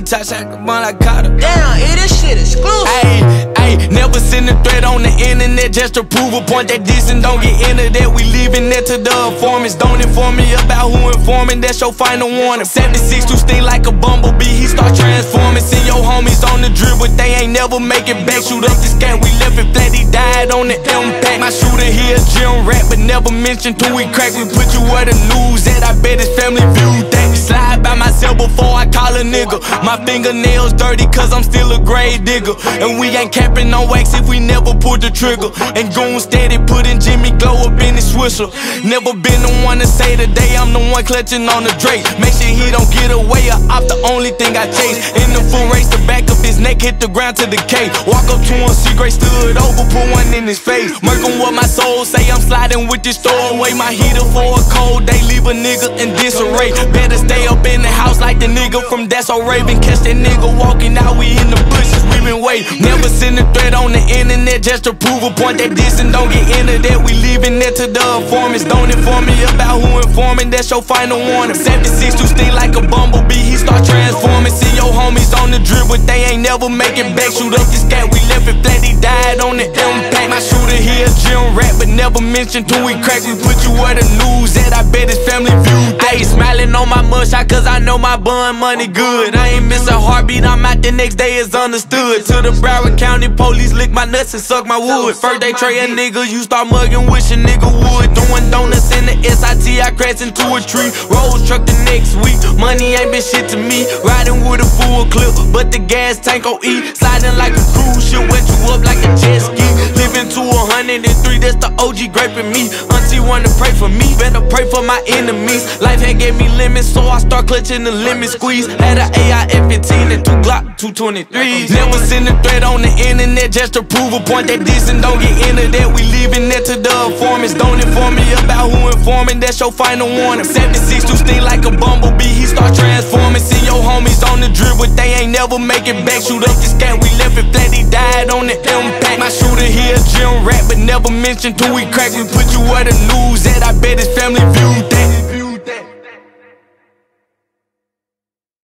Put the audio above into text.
touch, I caught her. Damn, this shit exclusive. Ayy, never send a threat on the internet just to prove a point that this and don't get into that. We leaving that to the informants. Don't inform me about who informing, that's your final warning. 76 to sting like a bumblebee, he start transforming. Send your homies on the drip, but they ain't never make it back. Shoot up this cat, we left it flat, he died on the impact. My shooter here, gym rat, but never mentioned till we crack. We put you where the news at, I bet his family viewed that. Slide by myself before I call a nigga. My fingernails dirty cause I'm still a grave digger. And we ain't capping on wax if we never pulled the trigger. And goon steady putting Jimmy Glow up in his Swisher. Never been the one to say today I'm the one clutching on the Drake. Make sure he don't get away or off the only thing I chase. In the full race, the back of his neck hit the ground to decay. Walk up to him, see Gray stood over, put one in his face. Murkin' what my soul say, I'm sliding with this throwaway. My heater for a cold day, leave a nigga in disarray. Better stay up in the house like the nigga from That's So Raven. Catch that nigga walking out, we in the bushes, we been waiting. Never send a threat on the internet just to prove a point that this and don't get into that. We leaving that to the informants. Don't inform me about who informing, that's your final warning. 76 to sting like a bumblebee, he start transforming. See your homies on the drip, but they ain't never make it back. Shoot up this cat, we left it flat, he died on the impact. My shooter here, gym rat, but never mentioned till we crack. We put you where the news at, I bet his family viewed that. I ain't smiling on my mugshot cause I know my bun money good. I ain't miss a heartbeat, I'm out the next day, it's understood. To the Broward County police, lick my nuts and suck my wood. First they tray a nigga, you start mugging, wish a nigga would. Doing donuts in the SIT, I crashed into a tree. Rose truck the next week, money ain't been shit to me. Riding with a full clip, but the gas tank gon' eat. Sliding like a cruise ship, wet you up like a jet ski. Living to 103, that's the OG graping me. Auntie wanna pray for me, better pray for my enemies. Life had gave me lemons, so I start clutching the lemon squeeze. Had an AR-15 and 2 Glock 223s. Never send a threat on the internet just to prove a point that this and don't get into that. We leaving that to the informants. Don't inform me about who informing, that's your final warning. 76 to sting like a bumblebee, he start transforming. See your homies on the drip, but they ain't never make it back. Shoot up this cat, we left it flat, he died on the impact. My shooter here, gym rat, but never mentioned till we crack. We put you where the news at, I bet his family viewed that.